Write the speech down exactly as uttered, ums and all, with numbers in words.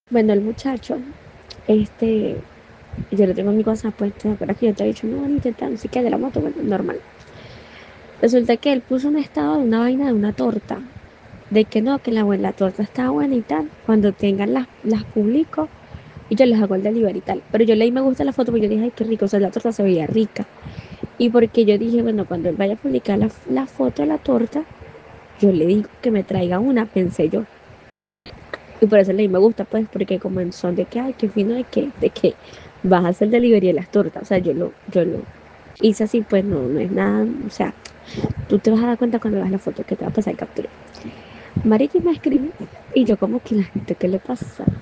Bueno, el muchacho, este, yo lo tengo en mi WhatsApp puesto, ¿te acuerdas que yo te he dicho, no, van a intentar, no sé qué, de la moto, bueno, normal. Resulta que él puso un estado de una vaina de una torta, de que no, que la, buen- la torta está buena y tal, cuando tengan las, las publico y yo les hago el delivery y tal. Pero yo leí me gusta la foto porque yo dije, ay, qué rico, o sea, la torta se veía rica. Y porque yo dije, bueno, cuando él vaya a publicar la, la foto de la torta, yo le digo que me traiga una, pensé yo. Y por eso le di me gusta, pues, porque como en son de que, ay, qué fino de que, de que vas a hacer delivery de las tortas. O sea, yo lo, yo lo hice así, pues no, no es nada. O sea, tú te vas a dar cuenta cuando veas la foto que te va a pasar captura. Marica me escribe y yo como que la gente, ¿qué le pasa?